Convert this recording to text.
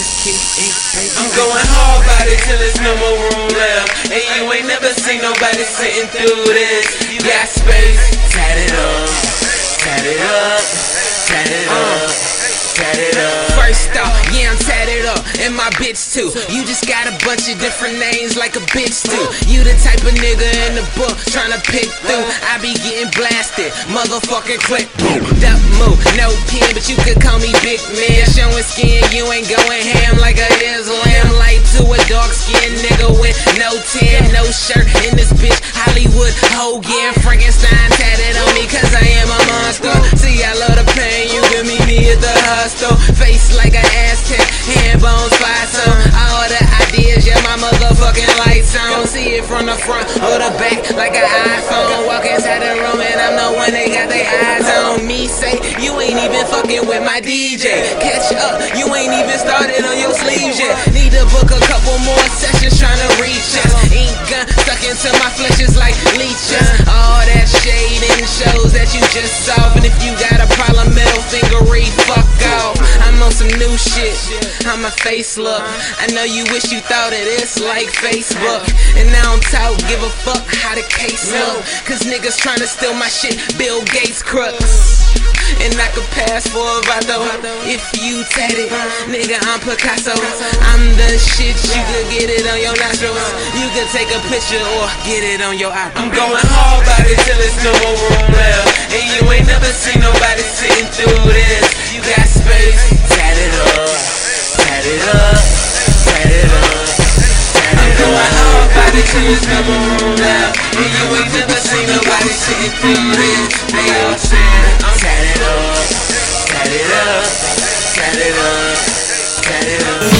I'm going hard about it till there's no more room left. And you ain't never seen nobody sitting through this. You got space, tat it up, tat it up, tat it up, tat it up. First off, yeah, I'm tatted up, and my bitch too. You just got a bunch of different names like a bitch do. You the type of nigga in the book tryna pick through. I be getting blasted, motherfucking click. Duck move, no pen, but you could call me Big Man. Showing skin, you ain't going ham like a Islam. Light to a dark skinned nigga with no tan, no shirt in this bitch. Hollywood Hogan, Frankenstein tatted on me cause I am a monster. See, I love the pain, you can meet me at the hostel. Face like an Aztec, hand bones fire some. All the ideas, yeah, my motherfucking lights on. See it from the front or the back like an iPhone. Walk inside the room and I'm the one they got their eyes on me. Say, you ain't even fucking with my DJ. Catch up, you ain't even started on your sleeves yet. Need to book a couple more sessions tryna reach us. Ink gun stuck into my flesh is like leeches. All that shading shows that you just saw. And if you got a problem, middle finger read, fuck off. I'm on some new shit, how my face look. I know you wish you thought of this like Facebook. And I don't talk, give a fuck how the case look. Cause niggas tryna steal my shit, Bill Gates crooks. And I could pass for a vato if you tatted. Nigga, I'm Picasso. I'm the shit, you could get it on your nostrils. You could take a picture or get it on your iPhone. I'm going hard about it till there's no more room left. And you ain't never seen nobody sitting through this. You got space, tat it up, tat it up, tat it up, tat it up. I'm going hard about it till there's no more room left. And you ain't never seen nobody sitting through this. They all saying, I'm tat it up, tat it up, tat it up, tat it up.